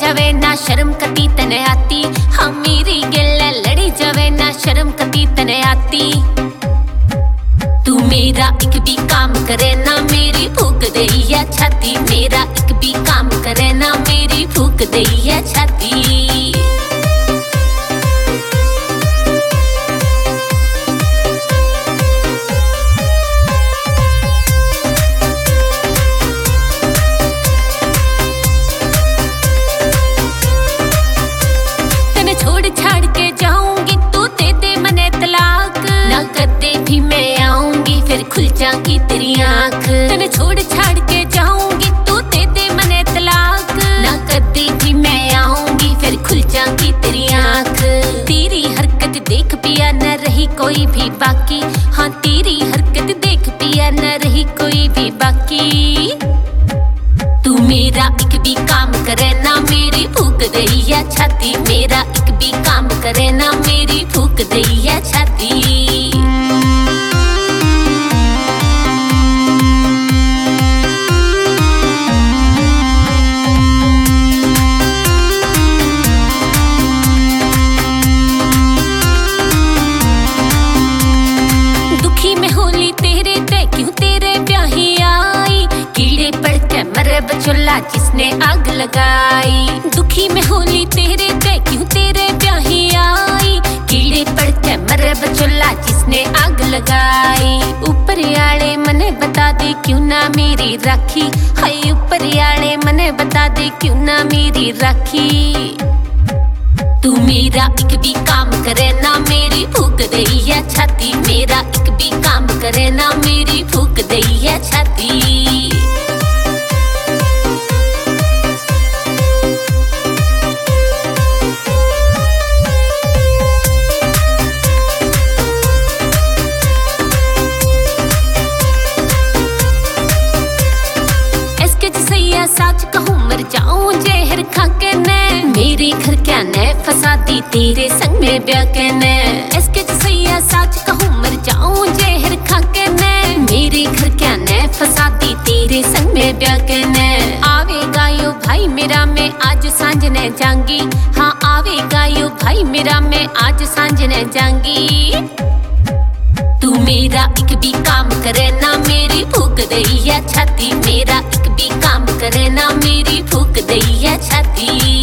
जावे ना शर्म कती तने आती, हाँ मेरी गिल्ला लड़ी जावे ना शर्म कती तने आती। तू मेरा एक भी काम करे ना मेरी फूक दईया छाती, मेरा एक भी काम करे ना मेरी फूक दईया छाती। खुल जाएगी तेरी आँख, तने छोड़ छाड़ के जाऊंगी तू दे दे मने तलाक। ना कभी भी मैं आऊंगी फिर खुल जाएगी तेरी आँख। तेरी हरकत देख पिया न रही कोई भी बाकी, हाँ तेरी हरकत देख पिया न रही कोई भी बाकी। तू मेरा एक भी काम करे ना मेरी फूक दईया छाती, मेरा एक भी काम करे ना मेरी फूक दईया छाती। बचोला जिसने आग लगाई, दुखी में होली तेरे पे क्यों तेरे ब्याही आई। कीड़े पड़ के मरे बचोला जिसने आग लगाई। ऊपर आले मने बता दे क्यों ना मेरी राखी, हाय ऊपर आले मने बता दे क्यों ना मेरी राखी। तू मेरा एक भी काम करे ना मेरी फूक दईया छाती, मेरा एक भी काम करे ना मेरी फूक दईया छाती। सच कहूँ मर जाऊं जहर खाके ने, मेरे घर क्या ने फंसा दी तेरे संग में ब्याह के ने। इसके जैसा सच कहूँ मर जाऊं जहर खाके ने, मेरे घर क्या ने फंसा दी तेरे संग में ब्याह के ने। आवेगा यो भाई मेरा मैं आज सांझ ने जाऊंगी, हाँ आवेगा यो भाई मेरा मैं आज सांझ ने जाऊंगी। तू मेरा एक भी काम करे ना मेरी फूक दईया छाती, मेरा एक भी काम करे ना मेरी फूक दईया छाती।